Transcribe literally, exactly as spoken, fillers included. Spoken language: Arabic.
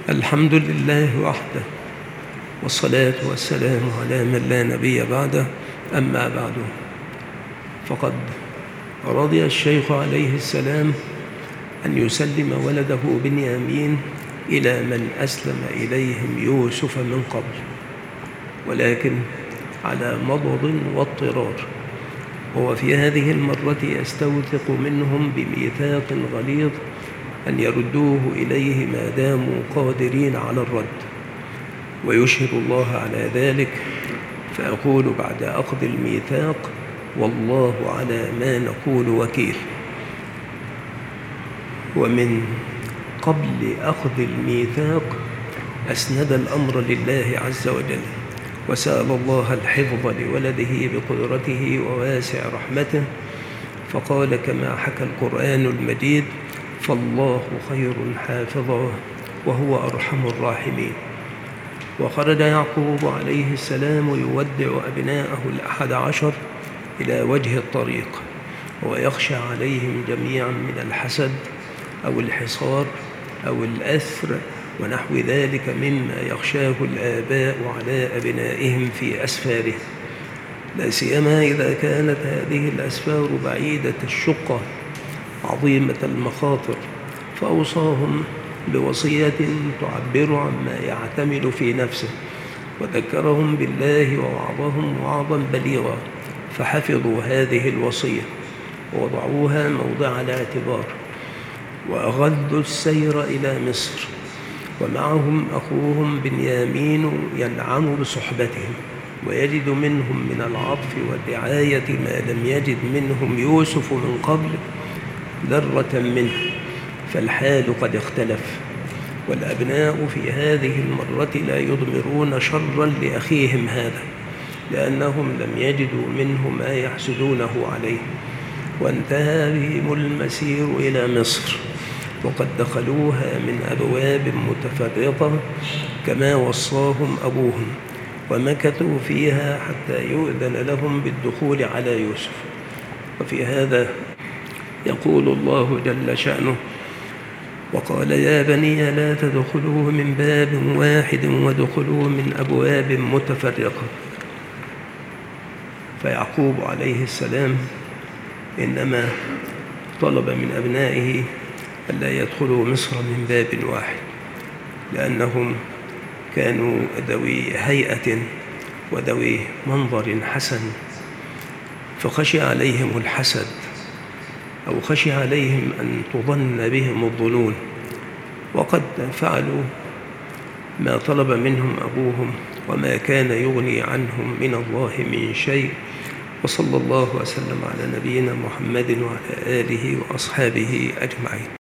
الحمد لله وحده، والصلاة والسلام على من لا نبي بعده. أما بعد، فقد رضي الشيخ عليه السلام أن يسلم ولده بنيامين إلى من أسلم إليهم يوسف من قبل، ولكن على مضض واضطرار. هو في هذه المرة يستوثق منهم بميثاق غليظ أن يردوه إليه ما داموا قادرين على الرد، ويشهد الله على ذلك. فأقول بعد أخذ الميثاق: والله على ما نقول وكيل. ومن قبل أخذ الميثاق أسند الأمر لله عز وجل، وسأل الله الحفظ لولده بقدرته وواسع رحمته، فقال كما حكى القرآن المجيد: فالله خير حافظا وهو أرحم الراحمين. وخرج يعقوب عليه السلام يودع أبناءه الأحد عشر إلى وجه الطريق، ويخشى عليهم جميعا من الحسد أو الحصار أو الأثر ونحو ذلك مما يخشاه الآباء على أبنائهم في أسفارهم، لا سيما إذا كانت هذه الأسفار بعيدة الشقة عظيمة المخاطر. فأوصاهم بوصية تعبر عما يعتمد في نفسه، وذكرهم بالله ووعظهم وعظا بليغا، فحفظوا هذه الوصية ووضعوها موضع الاعتبار، وأغذوا السير إلى مصر، ومعهم أخوهم بنيامين ينعم بصحبتهم ويجد منهم من العطف والرعاية ما لم يجد منهم يوسف من قبل ذرة منه، فالحال قد اختلف. والأبناء في هذه المرة لا يضمرون شرا لأخيهم هذا، لأنهم لم يجدوا منه ما يحسدونه عليه. وانتهى بهم المسير إلى مصر، وقد دخلوها من أبواب متفرقة كما وصاهم أبوهم، ومكثوا فيها حتى يؤذن لهم بالدخول على يوسف. وفي هذا يقول الله جل شأنه: وقال يا بني لا تدخلوا من باب واحد وادخلوا من أبواب متفرقة. فيعقوب عليه السلام إنما طلب من أبنائه ألا يدخلوا مصر من باب واحد، لأنهم كانوا ذوي هيئة وذوي منظر حسن، فخشي عليهم الحسد أو خشي عليهم أن تظن بهم الظنون، وقد فعلوا ما طلب منهم أبوهم، وما كان يغني عنهم من الله من شيء. وصلى الله وسلم على نبينا محمد وعلى آله وأصحابه أجمعين.